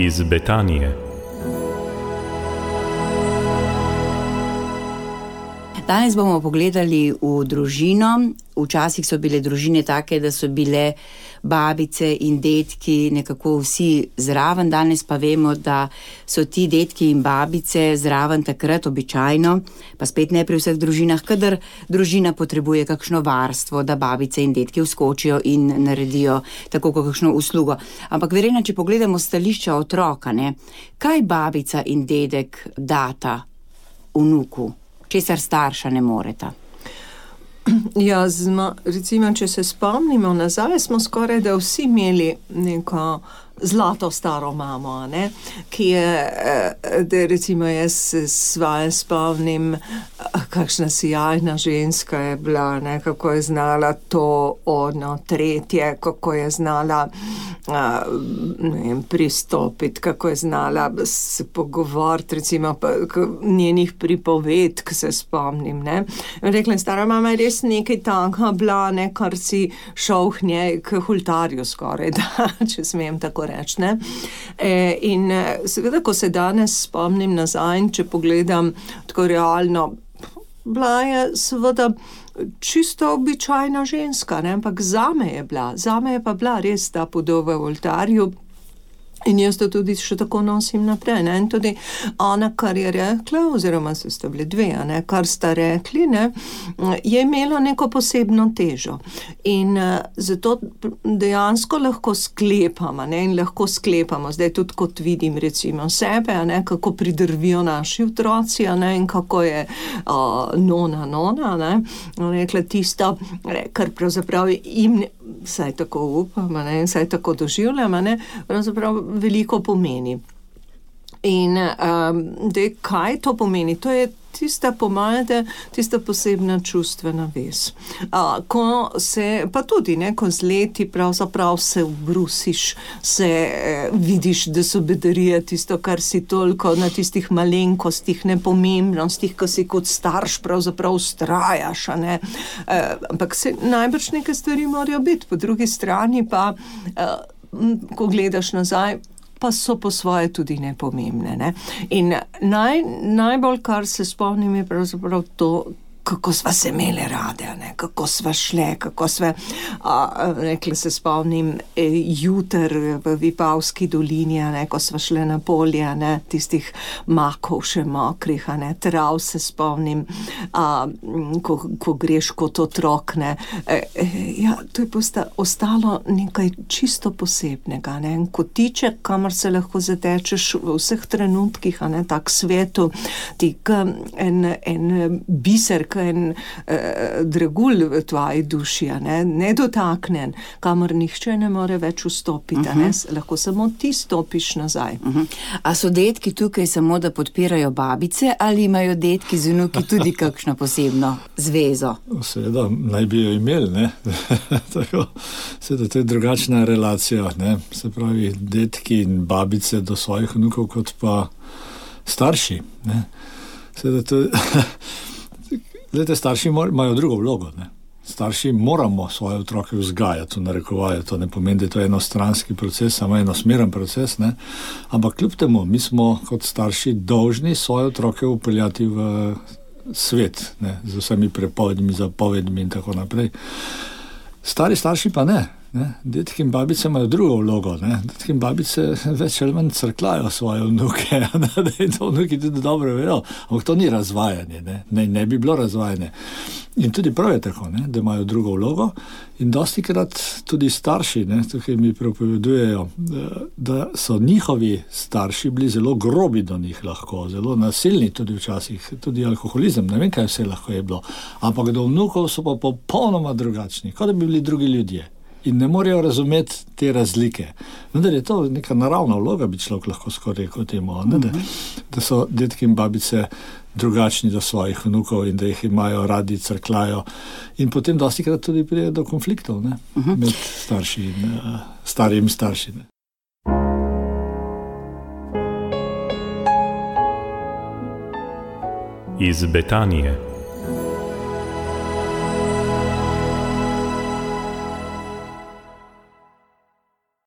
iz Betanije. Danes bomo pogledali v družino. Včasih so bile družine take, da so bile babice in dedki nekako vsi zraven. Danes pa vemo, da so ti dedki in babice zraven takrat običajno, pa spet ne pri vseh družinah, kadar družina potrebuje kakšno varstvo, da babice in dedki vskočijo in naredijo tako kakšno uslugo. Ampak verjetno, če pogledamo stališča otroka, kaj babica in dedek data vnuku, česar starša ne moreta? Ja, recimo, če se spomnimo nazaj, smo skoraj da vsi imeli neko zlato staro mamo, ki je, da recimo jaz se svoje spomnim, kakšna sijajna ženska je bila, kako je znala to, ono, tretje, kako je znala pristopiti, kako je znala se pogovoriti, recimo njenih pripovedk se spomnim, Rekla, stara mama je res nekaj takega bila, kar si šel k njej k hultarju skoraj, da, če smem tako reči, In seveda, ko se danes spomnim nazaj, če pogledam tako realno, bila je seveda čisto običajna ženska, ampak zame je pa bila res ta podoba v oltarju. In jaz to tudi še tako nosim naprej, In tudi ona, kar je rekla, oziroma sta bile dve, kar sta rekli, je imelo neko posebno težo. In zato dejansko lahko sklepamo, in lahko sklepamo, zdaj tudi kot vidim recimo sebe, kako pridrvijo naši otroci, in kako je nona, rekla tisto, kar pravzaprav jim, saj tako upam, in saj tako doživljam, pravzaprav veliko pomeni. In kaj to pomeni? To je tista pomajda, tista posebna čustvena vez. Ko se, pa tudi, ko z leti pravzaprav se ubrusiš, se vidiš, da so bedarije tisto, kar si toliko na tistih malenkostih, nepomembnostih, ko si kot starš pravzaprav vztrajaš, ampak se najbrž neke stvari morajo biti, po drugi strani pa, ko gledaš nazaj, pa so po svoje tudi nepomembne. In najbolj, kar se spomnim, je pravzaprav to, kako sva se imeli rade, kako sva šle, kako sva, rekla se spomnim, juter v Vipavski dolini, ko sva šle na polje, tistih makov še mokrih, trav se spomnim, ko greš kot otrok, ja, to je ostalo nekaj čisto posebnega, en kotiček, kamor se lahko zatečeš v vseh trenutkih, tak svetu, en biser, en dragulj v tvoji duši, nedotaknen, kamor nihče ne more več vstopiti, lahko samo ti stopiš nazaj. A so dedki tukaj samo, da podpirajo babice, ali imajo dedki z vnuki tudi kakšno posebno zvezo? Seveda, naj bi jo imeli, Tako, seveda, to je drugačna relacija, Se pravi, dedki in babice do svojih vnukov kot pa starši, Seveda, to Glede, starši imajo drugo vlogo, Starši moramo svoje otroke vzgajati, narekovati, to ne pomeni, da je to enostranski proces, samo enosmeren proces, Ampak kljub temu, mi smo kot starši dolžni svoje otroke upeljati v svet, z vsemi prepovedmi, zapovedmi in tako naprej. Stari starši pa ne. Dedki in babice imajo drugo vlogo, Dedki in babice več ali manj crklajo svoje vnuke, da je to vnuki tudi dobro vejo, ampak to ni razvajanje, ne bi bilo razvajanje. In tudi prav je tako, da imajo drugo vlogo in dostikrat tudi starši, tukaj mi prepovedujejo, da so njihovi starši bili zelo grobi do njih lahko, zelo nasilni tudi včasih, tudi alkoholizem, ne vem, kaj vse lahko je bilo, ampak do vnukov so pa popolnoma drugačni, kot da bi bili drugi ljudje. In ne morejo razumeti te razlike. Vendar je to neka naravna vloga, bi človek lahko skoraj rekel temu, da so dedki in babice drugačni do svojih vnukov in da jih imajo radi, crklajo. In potem dostikrat tudi pride do konfliktov, med starši in starimi starši. Iz Betanije.